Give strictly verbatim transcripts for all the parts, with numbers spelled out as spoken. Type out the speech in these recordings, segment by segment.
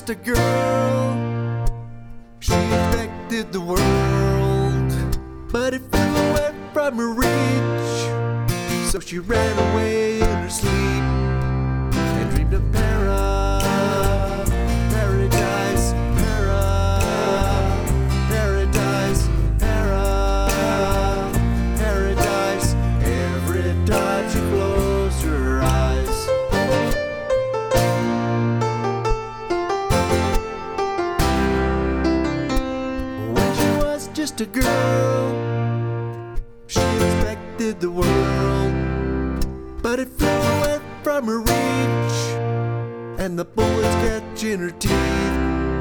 just a girl. She expected the world, but it flew away from her reach. So she ran away in her sleep and dreamed of para, paradise, para, paradise, para, paradise. Every time she closed her eyes. When she was just a girl, she expected the world, but it flew away from her reach, and the bullets catch in her teeth.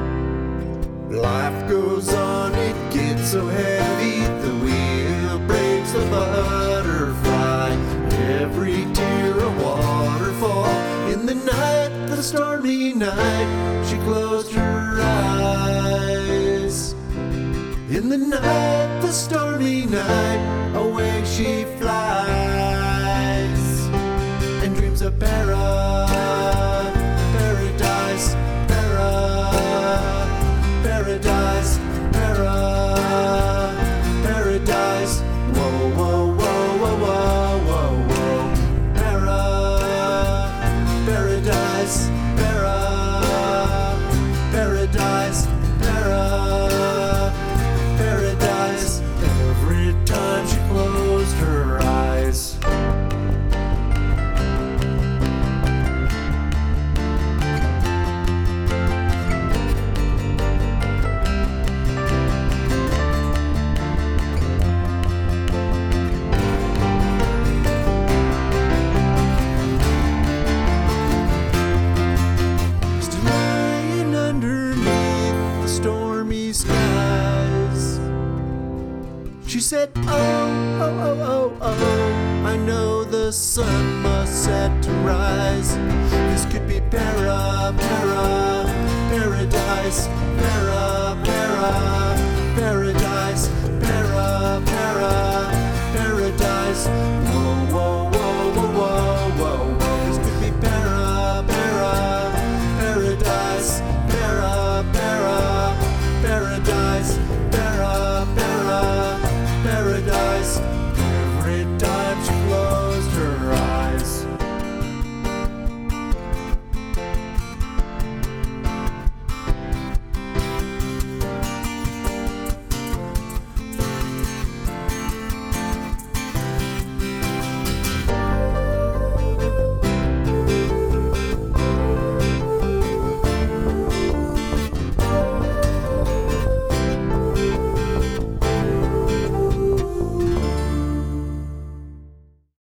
Life goes on, it gets so heavy, the wheel breaks the butterfly. Every tear a waterfall. In the night, the stormy night, she closed her eyes. In the night, the stormy night, away she flies and dreams of para, paradise, para, paradise, para, paradise. Whoa, whoa, whoa, whoa, whoa, whoa, whoa. Para, paradise, para, paradise, para, paradise. Every time she closed her eyes. Still lying underneath the stormy skies, she said, oh, oh, oh, oh, oh, I know the sun must set to rise. This could be para, para, paradise, paradise.